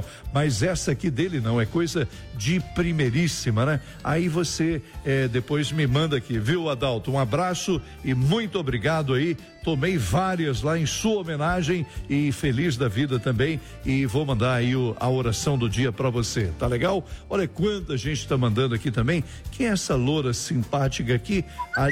Speaker 1: mas essa aqui dele não, é coisa de primeiríssima, né? Aí você é, depois me manda aqui, viu, Adalto? Um abraço e muito obrigado aí. Tomei várias lá em sua homenagem e feliz da vida também, e vou mandar aí o, a oração do dia para você, tá legal? Olha quanta gente tá mandando aqui também. Quem é essa loura simpática aqui? A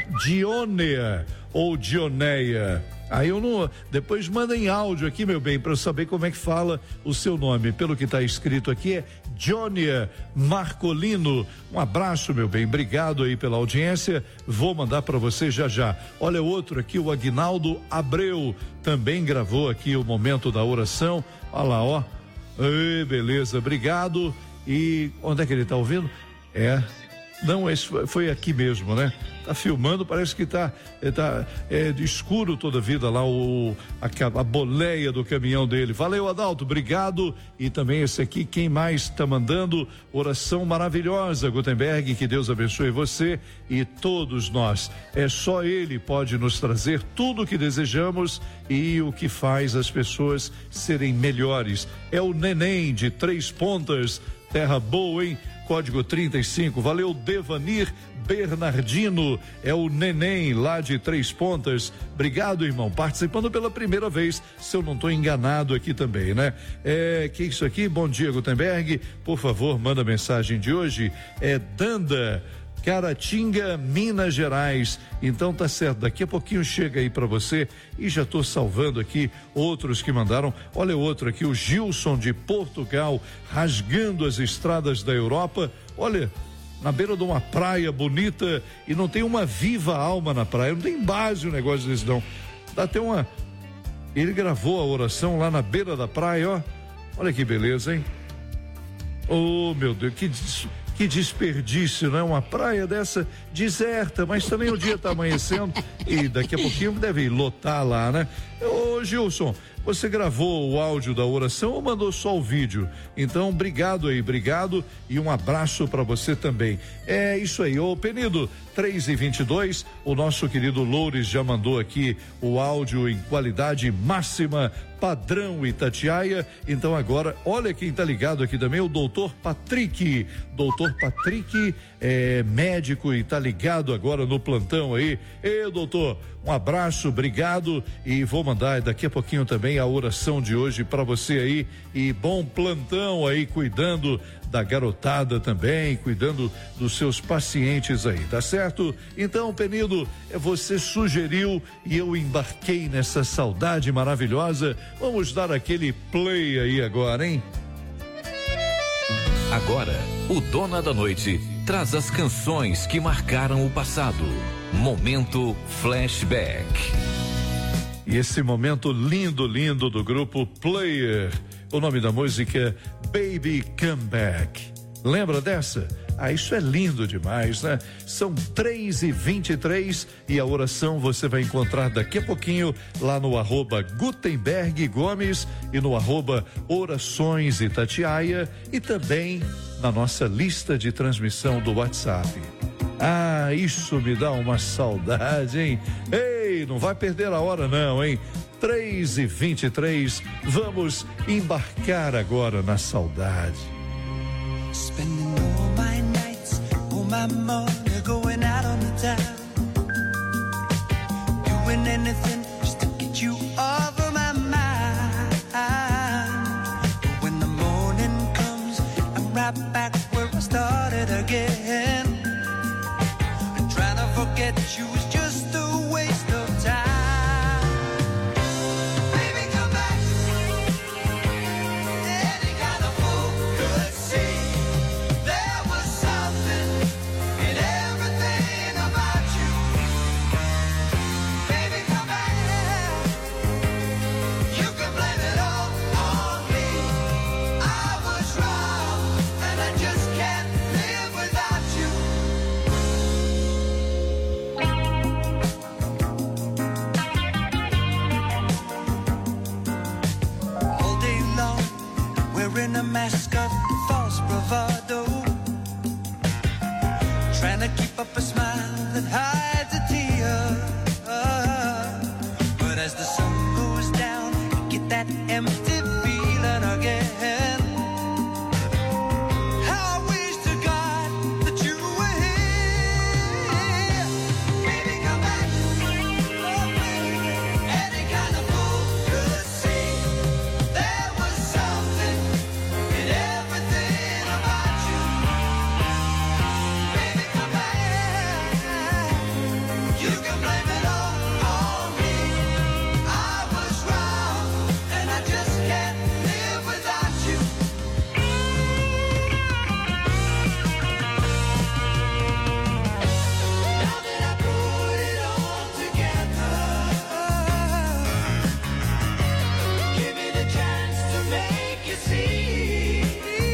Speaker 1: Dionea ou Dioneia. Aí eu não, depois manda em áudio aqui, meu bem, para eu saber como é que fala o seu nome. Pelo que está escrito aqui é Jonia Marcolino. Um abraço, meu bem, obrigado aí pela audiência. Vou mandar para você já já. Olha outro aqui, o Aguinaldo Abreu, também gravou aqui o momento da oração. Olha lá, ó. Ei, beleza, obrigado. E onde é que ele está ouvindo? É. Não, esse foi aqui mesmo, né? Tá filmando, parece que tá, tá é, escuro toda a vida lá, o, a, a boleia do caminhão dele. Valeu, Adalto, obrigado. E também esse aqui, quem mais tá mandando? Oração maravilhosa, Gutenberg, que Deus abençoe você e todos nós. É só Ele pode nos trazer tudo o que desejamos e o que faz as pessoas serem melhores. É o Neném de Três Pontas, terra boa, hein? Código trinta e cinco, valeu Devanir Bernardino, é o Neném lá de Três Pontas. Obrigado, irmão, participando pela primeira vez, se eu não estou enganado aqui também, né? É, que isso aqui? Bom dia, Gutenberg, por favor, manda a mensagem de hoje. É Danda, Caratinga, Minas Gerais. Então tá certo, daqui a pouquinho chega aí para você e já tô salvando aqui outros que mandaram. Olha outro aqui, o Gilson de Portugal, rasgando as estradas da Europa. Olha, na beira de uma praia bonita e não tem uma viva alma na praia, não tem base o negócio desse não. Dá até uma... Ele gravou a oração lá na beira da praia, ó. Olha que beleza, hein? Oh, meu Deus, que... Que desperdício, né? Uma praia dessa deserta, mas também o dia tá amanhecendo e daqui a pouquinho deve lotar lá, né? Ô Gilson, você gravou o áudio da oração ou mandou só o vídeo? Então, obrigado aí, obrigado e um abraço para você também. É isso aí, ô Penido, três e vinte e dois, o nosso querido Loures já mandou aqui o áudio em qualidade máxima, padrão Itatiaia. Então agora, olha quem tá ligado aqui também, o doutor Patrick. Doutor Patrick é médico e tá ligado agora no plantão aí. Ei, doutor, um abraço, obrigado e vou mandar daqui a pouquinho também a oração de hoje para você aí e bom plantão aí, cuidando da garotada também, cuidando dos seus pacientes aí, tá certo? Então, Penido, você sugeriu e eu embarquei nessa saudade maravilhosa. Vamos dar aquele play aí agora, hein?
Speaker 2: Agora, o Dona da Noite traz as canções que marcaram o passado. Momento Flashback.
Speaker 1: E esse momento lindo, lindo do grupo Player. O nome da música Baby Come Back. Lembra dessa? Ah, isso é lindo demais, né? São três e vinte e três e a oração você vai encontrar daqui a pouquinho lá no arroba Gutenberg Gomes e no arroba Orações Itatiaia e também na nossa lista de transmissão do WhatsApp. Ah, isso me dá uma saudade, hein? Ei, não vai perder a hora não, hein? três e vinte e três, vamos embarcar agora na saudade.
Speaker 6: Spending all my nights, all my money going out on the town. Doing anything just to get you off of my mind. But when the morning comes, I'm right back where I started again. And trying to forget you is just a waste of time. In a mask of false bravado, trying to keep up a smile that hides a tear.